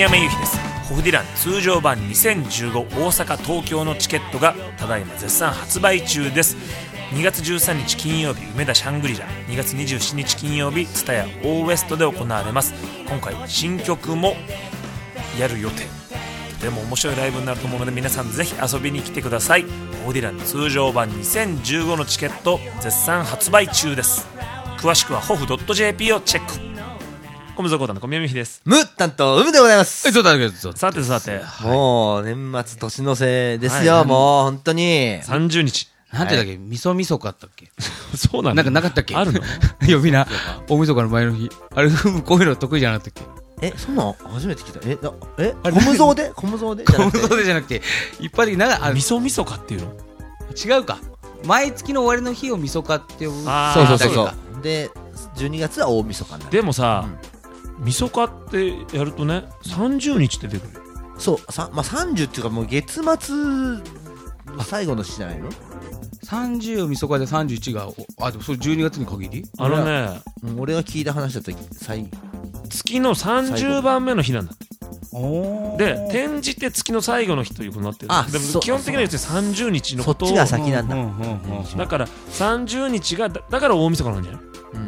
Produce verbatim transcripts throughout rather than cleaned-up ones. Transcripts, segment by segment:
山由紀です。ホフディラン通常版にせんじゅうご大阪東京のチケットがただいま絶賛発売中です。にがつじゅうさんにち金曜日梅田シャングリラ、にがつにじゅうしちにち金曜日蔦屋オーウエストで行われます。今回新曲もやる予定、とても面白いライブになると思うので皆さんぜひ遊びに来てください。ホフディラン通常版にせんじゅうごのチケット絶賛発売中です。詳しくは ホフドットジェーピー をチェック。小室コータの小宮美ひです。 ム担当海でございます。 そうだけどさてさて、 もう年末年の瀬ですよ、はい、もう本当にさんじゅうにちなんてだっけ、はい、みそみそかったっけそうなんだ。 なんかなかったっけあるの呼び名大晦日の前の日あれこういうの得意じゃなかったっけ。 え、そんなん初めて聞いた。え、なえ、小無造で小無造で小無造でじゃなくて一般的になんかみそみそかっていうの違うか。毎月の終わりの日をみそかって呼ぶ。 そうそうそうそう。でじゅうにがつは大晦日になる。 でもさ、うん、みそかってやるとねさんじゅうにちって出てくる。 そうさ、まあ、さんじゅうっていうかもう月末最後の日じゃないの。 さんじゅうみそかでさんじゅういちが、あ、でもそれじゅうにがつに限り。 あのね、 俺が聞いた話だと最月のさんじゅうばんめの日なんだって。で転じて月の最後の日ということになってる。 あ、 でも基本的にはさんじゅうにちのことを、 そっちが先なんだ。 だからさんじゅうにちが だ, だから大晦日なんじゃない。 うん、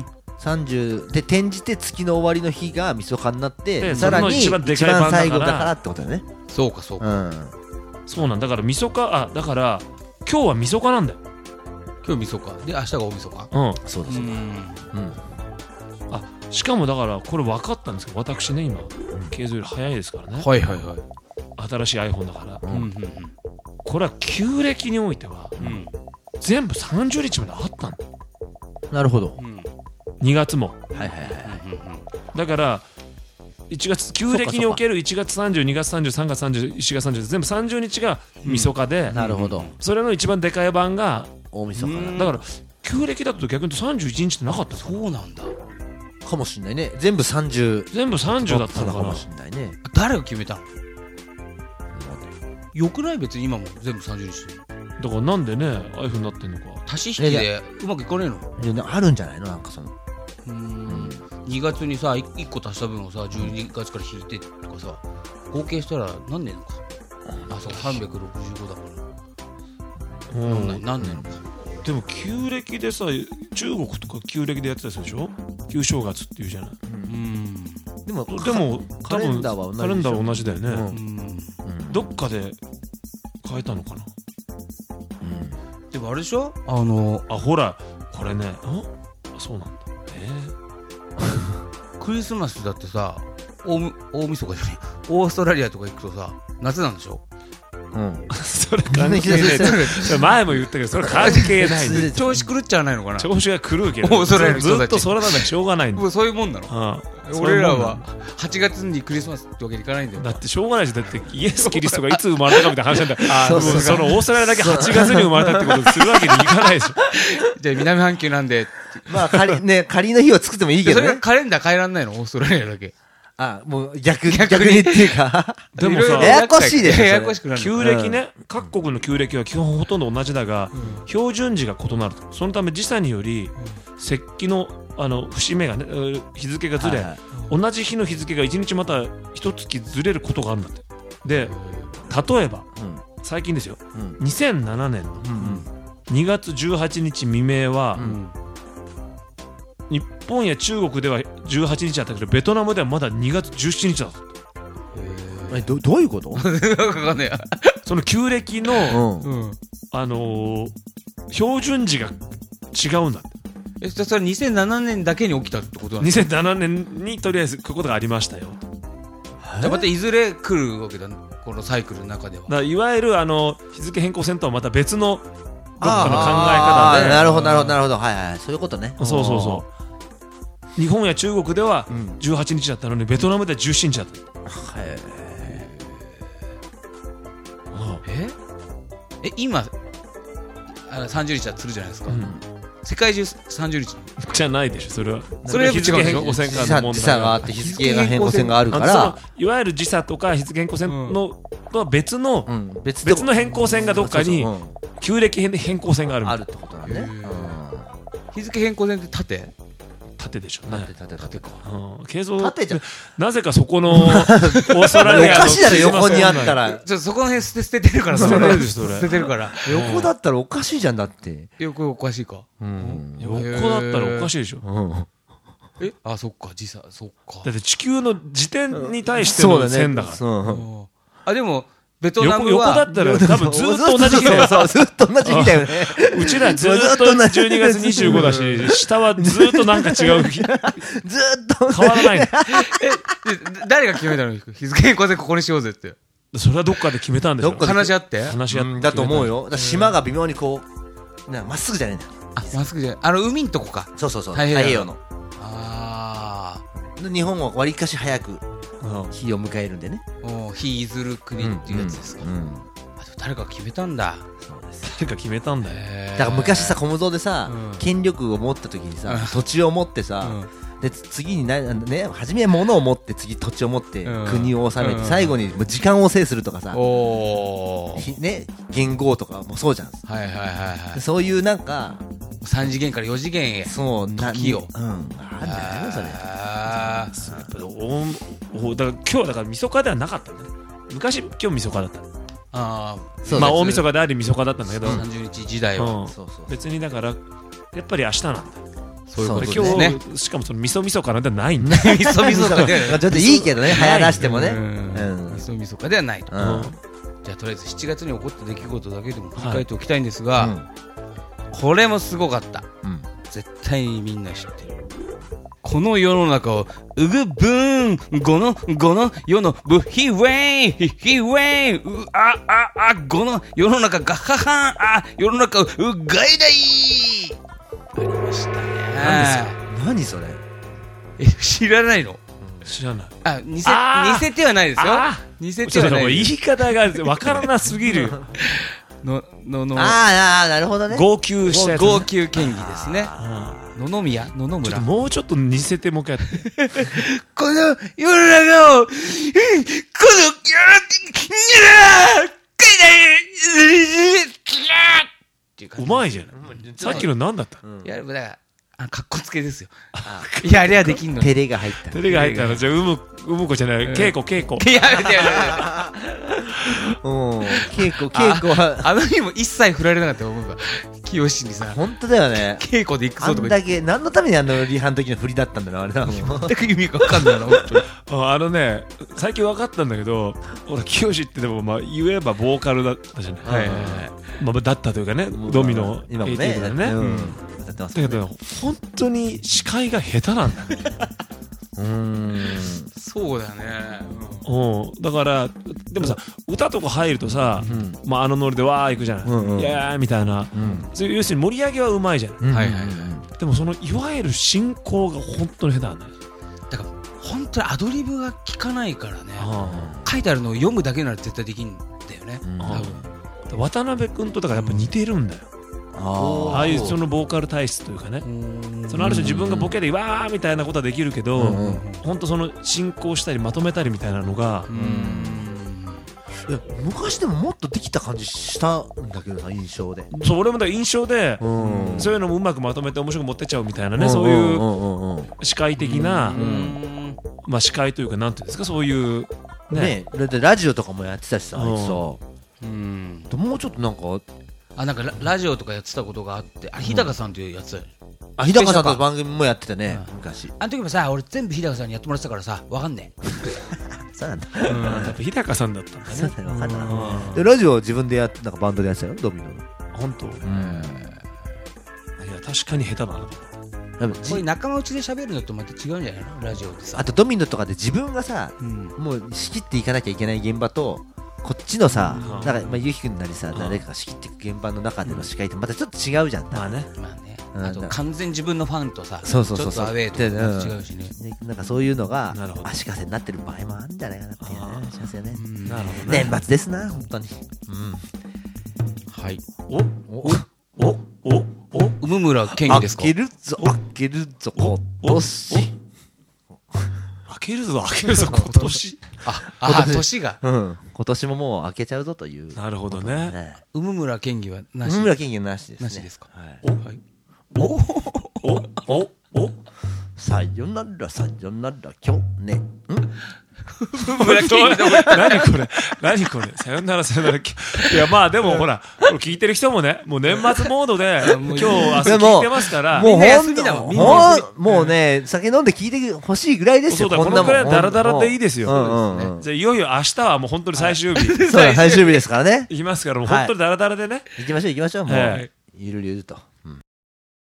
さんじゅうで転じて月の終わりの日が晦日になって、さらに一番最後だからってことだよね。 そうかそうか、うん、 そうなんだから晦日、あ、だから今日は晦日なんだよ。 今日晦日で明日が大晦日。 うん、 そうです。うん、 あ、しかもだからこれ分かったんですけど、私ね今経済より早いですからね。 はいはいはい。 新しい iPhone だから、 うんうんうん、 これは旧暦においては、うん、全部さんじゅうにちまであったんだ。 なるほど、 うん、にがつも、 はいはいはい、 だからいちがつ旧暦におけるいちがつさんじゅう、にがつさんじゅう、さんがつさんじゅう、しちがつさんじゅう全部さんじゅうにちが晦日で、 うん、なるほど。 それの一番でかい版が大晦日だから旧暦だと逆にさんじゅういちにちってなかった。 そうなんだかもしれないね。全部さんじゅう全部さんじゅうだったのかな。 かもしれないね。 誰が決めたの。よくない別に今も全部さんじゅうにちだからなんでねああいう風になってんのか。 足し引きでうまくいかねえの。 いやあるんじゃないの。なんかそのうーん、うん、にがつにさいっこ足した分をさじゅうにがつから引いてとかさ合計したらなんねえのか。あ、そうさんびゃくろくじゅうごだから、うん、なんねえのか。 でも旧暦でさ中国とか旧暦でやってたでしょ。旧正月っていうじゃない。うん、 でもでもカレンダーは同じ。 カレンダーは同じだよね、うんうん、 どっかで変えたのかな、 うん、でもあれでしょ、あのあ、ほらこれね、あ、そうなんだ。えー、クリスマスだってさ 大, 大晦日じゃないオーストラリアとか行くとさ夏なんでしょ。 うん、それ関係ない前も言ったけどそれ関係ない調子狂っちゃわないのかな。 調子が狂うけどずっとそれなんだしょうがないんだ。 そういうもんなの、ああ、俺らははちがつにクリスマスってわけにいかないんだよ。 だってしょうがないし、だってイエス・キリストがいつ生まれたかみたいな話なんだよ。そ, そ, そのオーストラリアだけはちがつに生まれたってことするわけにいかないでしょ。 じゃあ南半球なんでまあ仮ね仮の日を作ってもいいけどね。 それカレンダー変えらんないのオーストラリアだけ。 あ、もう逆逆にっていうかでもさややこしいでしょ。 ややこしくなる。 旧暦ね、うん、各国の旧暦は基本ほとんど同じだが、うん、標準時が異なると。そのため時差により、うん、節気のあの節目がね日付がずれ、はいはい、同じ日の日付がいちにちまたひとつきずれることがあるんだって。で例えば、うん、最近ですよ、うん、にせんななねんのにがつじゅうはちにち未明は、うん、日本や中国ではじゅうはちにちだったけどベトナムではまだにがつじゅうしちにちだった。 え ど, どういうことその旧暦の、うん、あのー、標準時が違うんだって。 えそれにせんななねんだけに起きたってことなんですか。 にせんななねんにとりあえずこういうことがありましたよ。 じゃあまたいずれ来るわけだこのサイクルの中では。 だいわゆるあの日付変更線とはまた別のどっかの考え方で。 なるほどなるほどなるほど、はいはい、そういうことね。 そうそうそう。日本や中国ではじゅうはちにちだったのに、うん、ベトナムではじゅうしちにちだった。 へええ今あさんじゅうにちだとするじゃないですか、うん、世界中さんじゅうにちじゃないでしょ。それはそれは日付変更線がの問題時差があって日付変更線があるからいわゆる時差とか日付変更線の、うん、とは別の、うん、別, 別の変更線がどっかに旧暦変更線があるあるってことなんね、 日付変更線って縦縦でしょうね。 縦縦縦か。 うん、軽装縦じゃなぜかそこのオーストラリアのおかしいだろ横にあったら。 ちょそこの辺捨て捨ててるからそれ捨ててるから。 横だったらおかしいじゃんだって。 横おかしいか。 うん。 横だったらおかしいでしょ。うん。 えあそっか時差そっか。 だって地球の自転に対しての線だから。 そうだね。 あでも。ベトナムは横だったら多分ずっと同じ日だよ。 そうずっと同じ日だよね。 うちらずっとじゅうにがつにじゅうごだし、下はずっとなんか違う日。ずっと変わらない。 え誰が決めたの？日付ここにしようぜって。 それはどっかで決めたんでしょ。 話し合って話し合ってだと思うよ。島が微妙にこうなまっすぐじゃねえんだ。 あまっすぐじゃない。あの海んとこか。 そうそうそう。 太平洋の。 ああ。日本はわりかし早く日を迎えるんでね。 日譲る国っていうやつですか。誰か決めたんだ。 そうです。 誰か決めたんだよ。 だから昔さ、コムゾでさ、権力を持った時にさ、土地を持ってさ、で次になね、初めは物を持って次土地を持って国を治めて、最後に時間を制するとかさ、ね、元号とかもそうじゃん。 はいはいはいはい。 そういうなんかさん次元からよ次元へ。 そう時を。 うん。あるんじゃないのそれ。 ああ。だから今日だからみそかではなかったんだね。昔今日みそかだった。 ああ、まあ大晦日でありみそかだったんだけど、 さんじゅうにち時代は別にだからやっぱり明日なんだ。 そういうことですね。今日しかもそのみそみそかなんてないんだ。 みそみそかでちょっといいけどね、早出してもね。 みそみそかではないと。じゃあとりあえずしちがつに起こった出来事だけでも振り返っておきたいんですが、これもすごかった。絶対にみんな知ってる。この世の中をうぐぶーんごのごの世のブヒウェイヒヒウェイうあああごの世の中ガハハンあ世の中うがいだいありましたね。 何ですか？何それ？ え知らないの？ 知らない。 あ似せ似せてはないですよ。似せてはない。 言い方がわからなすぎる。 のののああなるほどね。 号泣したやつ。 号泣県議ですね。野々宮野々村。 もうちょっと似せてもう一回やって。 この世の中をこの世の中うまいじゃない。さっきの何だった？ いやだからあかっこつけですよ。いやあれはできんの。 照れが入った。 照れが入ったのじゃあうむうむこじゃない。稽古稽古。 いやいやいや。 うん稽古稽古はあの日も一切振られなかった思うわ。清にさ本当だよね。 稽古で行くぞとか。 あんだけ何のためにあのリハの時の振りだったんだろうあれだもん。 全く意味が分かんないな本当に。 あのね最近分かったんだけど、俺清ってでもまあ言えばボーカルだったじゃない。はいはいはい。まあだったというかねドミノ今もねだね。だけど本当に司会が下手なんだね。 うーんそうだね。 うんだからでもさ歌とか入るとさ、まああのノリでわーいくじゃない。いやーみたいな。要するに盛り上げはうまいじゃん。 はいはいはい。 でもそのいわゆる進行が本当に下手なんだよ。 だから本当にアドリブが効かないからね。書いてあるのを読むだけなら絶対できんだよね。多分渡辺君とだからやっぱ似てるんだよ。ああいうそのボーカル体質というかね、そのある種自分がボケでわーみたいなことはできるけど、本当その進行したりまとめたりみたいなのが、 いや昔でももっとできた感じしたんだけどさ印象で。 そう俺もだ印象でそういうのもうまくまとめて面白く持ってっちゃうみたいなね、そういう司会的なまあ司会というかなんていうんですかそういうね。だってラジオとかもやってたしさあいつさ、もうちょっとなんかあなんか ラ, ラジオとかやってたことがあって、あ日高さんというやつ、 あ日高さんと番組もやってたね昔。 あの時もさ俺全部日高さんにやってもらってたからさわかんねえ。 そうなんだ。 やっぱ日高さんだったんだね。 そうだね分かんないでラジオ自分でやってなんかバンドでやってたよドミノの。 本当。いや確かに下手だな。 これ仲間内で喋るのとまた違うんじゃないのラジオでさ。 あとドミノとかで自分がさもう仕切っていかなきゃいけない現場とこっちのさ、なんかまあゆうきくんなりさ誰かが仕切っていく現場の中での司会ってまたちょっと違うじゃん。 まあね。 まあね。あと完全自分のファンとさ、ちょそうそうそうっとアウェーと違うしね。 なんかそういうのが足かせになってる場合もあるんじゃないかなっていうねしますよね。 なるほどね。 年末ですな本当に。 はい。 おおおおお梅村健二ですか。 開けるぞ開けるぞ今年。 開けるぞ開けるぞ今年。 ああ年が。 うん今年ももう開けちゃうぞという。 なるほどね。 梅村健二はなし。 梅村健二はなしですね。 なしですか。 はい。おおおおおさよならさよなら去年ん何これ何これさよならさよならいやまあでもほら聞いてる人もねもう年末モードで今日明日聞いてますからもうほんだもんほんもうね酒飲んで聞いてほしいぐらいですよ。 そうだこのくらいダラダラでいいですよ。 うんうんうん、 じゃあいよいよ明日はもう本当に最終日、 そうだ最終日ですからね。 行きますからもう本当にダラダラでね、 行きましょう行きましょうもう、はい、ゆるゆると。